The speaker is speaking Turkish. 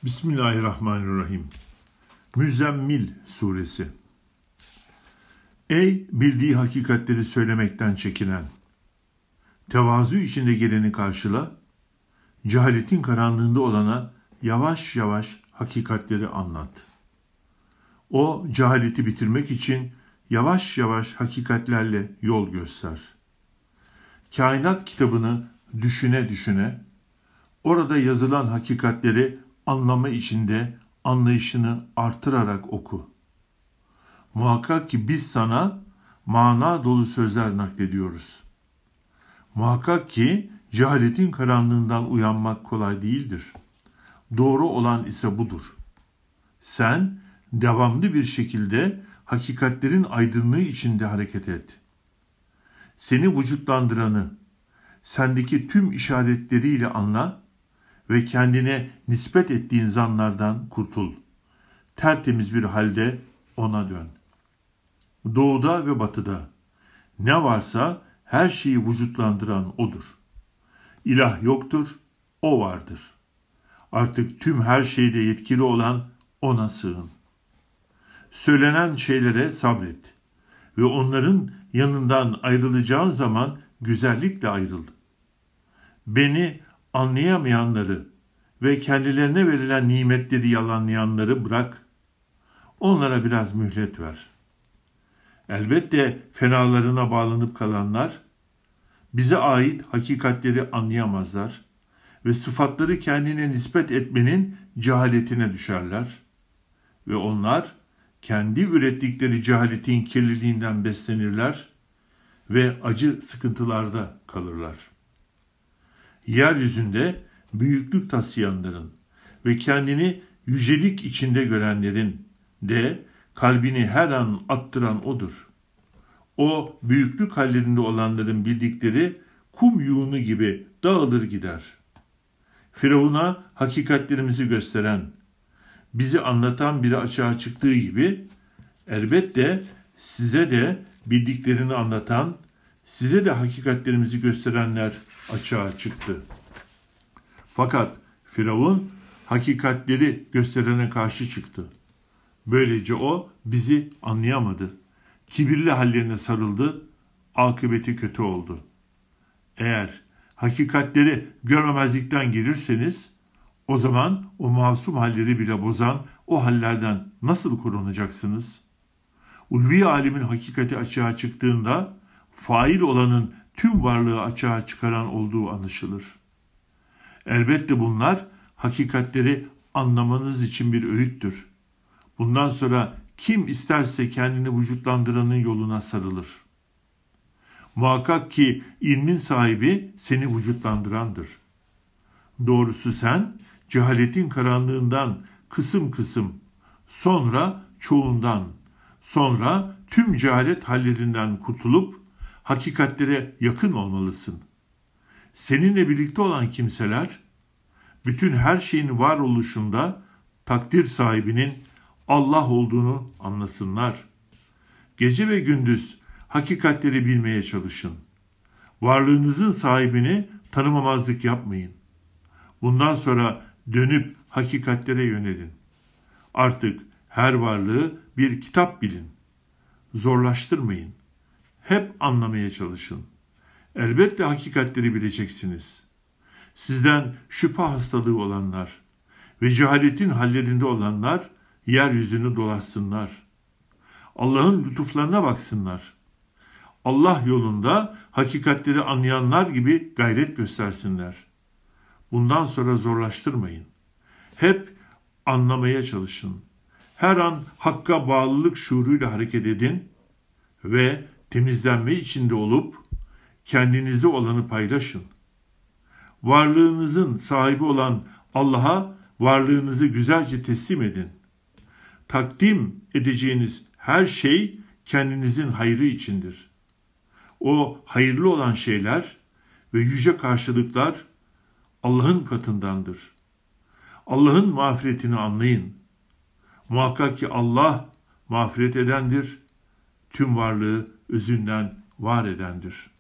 Bismillahirrahmanirrahim. Müzzemmil Suresi. Ey bildiği hakikatleri söylemekten çekinen! Tevazu içinde geleni karşıla, cehaletin karanlığında olana yavaş yavaş hakikatleri anlat. O cehaleti bitirmek için yavaş yavaş hakikatlerle yol göster. Kainat kitabını düşüne düşüne, orada yazılan hakikatleri anlama içinde anlayışını artırarak oku. Muhakkak ki biz sana mana dolu sözler naklediyoruz. Muhakkak ki cehaletin karanlığından uyanmak kolay değildir. Doğru olan ise budur. Sen devamlı bir şekilde hakikatlerin aydınlığı içinde hareket et. Seni vücutlandıranı, sendeki tüm işaretleriyle anla ve kendine nispet ettiğin zanlardan kurtul. Tertemiz bir halde ona dön. Doğuda ve batıda ne varsa her şeyi vücutlandıran O'dur. İlah yoktur, O vardır. Artık tüm her şeyde yetkili olan O'na sığın. Söylenen şeylere sabret ve onların yanından ayrılacağın zaman güzellikle ayrıl. Beni anlayamayanları ve kendilerine verilen nimetleri yalanlayanları bırak, onlara biraz mühlet ver. Elbette fenalarına bağlanıp kalanlar, bize ait hakikatleri anlayamazlar ve sıfatları kendine nispet etmenin cehaletine düşerler ve onlar kendi ürettikleri cehaletin kirliliğinden beslenirler ve acı sıkıntılarda kalırlar. Yeryüzünde büyüklük taslayanların ve kendini yücelik içinde görenlerin de kalbini her an attıran O'dur. O büyüklük hallerinde olanların bildikleri kum yığını gibi dağılır gider. Firavun'a hakikatlerimizi gösteren, bizi anlatan biri açığa çıktığı gibi elbette size de bildiklerini anlatan, size de hakikatlerimizi gösterenler açığa çıktı. Fakat Firavun hakikatleri gösterene karşı çıktı. Böylece o bizi anlayamadı. Kibirli hallerine sarıldı, akıbeti kötü oldu. Eğer hakikatleri görmemezlikten gelirseniz, o zaman o masum halleri bile bozan o hallerden nasıl korunacaksınız? Ulvi alemin hakikati açığa çıktığında, fail olanın tüm varlığı açığa çıkaran olduğu anlaşılır. Elbette bunlar hakikatleri anlamanız için bir öğüttür. Bundan sonra kim isterse kendini vücutlandıranın yoluna sarılır. Muhakkak ki ilmin sahibi seni vücutlandırandır. Doğrusu sen cehaletin karanlığından kısım kısım, sonra çoğundan, sonra tüm cehalet hallerinden kurtulup hakikatlere yakın olmalısın. Seninle birlikte olan kimseler, bütün her şeyin varoluşunda takdir sahibinin Allah olduğunu anlasınlar. Gece ve gündüz hakikatleri bilmeye çalışın. Varlığınızın sahibini tanımamazlık yapmayın. Bundan sonra dönüp hakikatlere yönelin. Artık her varlığı bir kitap bilin. Zorlaştırmayın. Hep anlamaya çalışın. Elbette hakikatleri bileceksiniz. Sizden şüphe hastalığı olanlar ve cehaletin hallerinde olanlar yeryüzünü dolaşsınlar. Allah'ın lütuflarına baksınlar. Allah yolunda hakikatleri anlayanlar gibi gayret göstersinler. Bundan sonra zorlaştırmayın. Hep anlamaya çalışın. Her an hakka bağlılık şuuruyla hareket edin ve temizlenme içinde olup kendinize olanı paylaşın. Varlığınızın sahibi olan Allah'a varlığınızı güzelce teslim edin. Takdim edeceğiniz her şey kendinizin hayrı içindir. O hayırlı olan şeyler ve yüce karşılıklar Allah'ın katındandır. Allah'ın mağfiretini anlayın. Muhakkak ki Allah mağfiret edendir, tüm varlığı özünden var edendir.